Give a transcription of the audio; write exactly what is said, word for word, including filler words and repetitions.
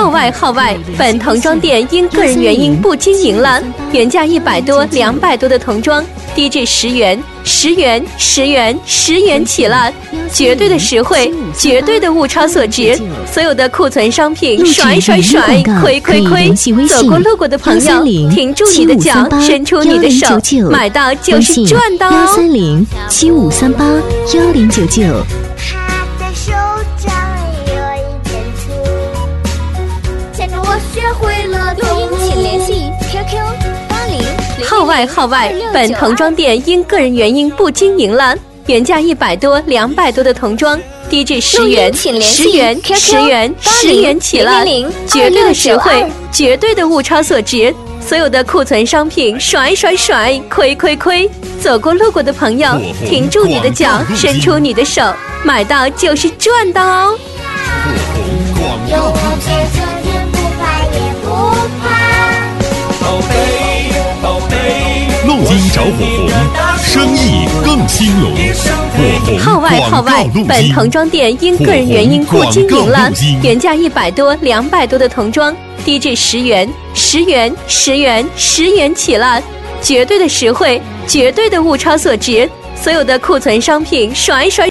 号外号外，本童装店因个人原因不经营了，原价一百多、两百多的童装，低至十元、十元、十元、十元起了，绝对的实惠，绝对的物超所值，所有的库存商品甩甩甩，亏亏亏，走过路过的朋友，停住你的脚，伸出你的手，买到就是赚到哦！ 幺三零七五三八幺零九九。 录音请联系 Q Q 八零。 号外号外，本童装店因个人原因不经营了，原价一百多、两百多的童装，低至十元、十元、十元、十元起了，绝对的实惠，绝对的物超所值，所有的库存商品甩甩甩，亏亏亏，走过路过的朋友，停住你的脚，伸出你的手，买到就是赚到哦！ 有我陪着天不怕也不怕，宝贝宝贝， 路金找火红，生意更兴隆。火红号外号外，本童装店因个人原因不经营了，原价一百多、两百多的童装，低至十元、十元、十元、十元起了，绝对的实惠，绝对的物超所值，所有的库存商品甩甩